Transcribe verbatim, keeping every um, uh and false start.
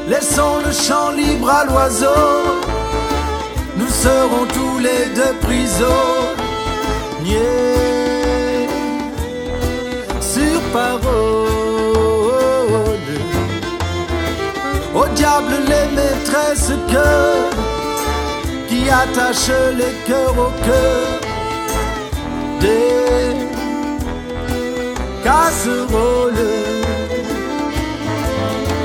Laissons le champ libre à l'oiseau. Nous serons tous les deux prisonniers sur parole. Au diable les maîtresses que qui attachent les cœurs au cœur des casseroles.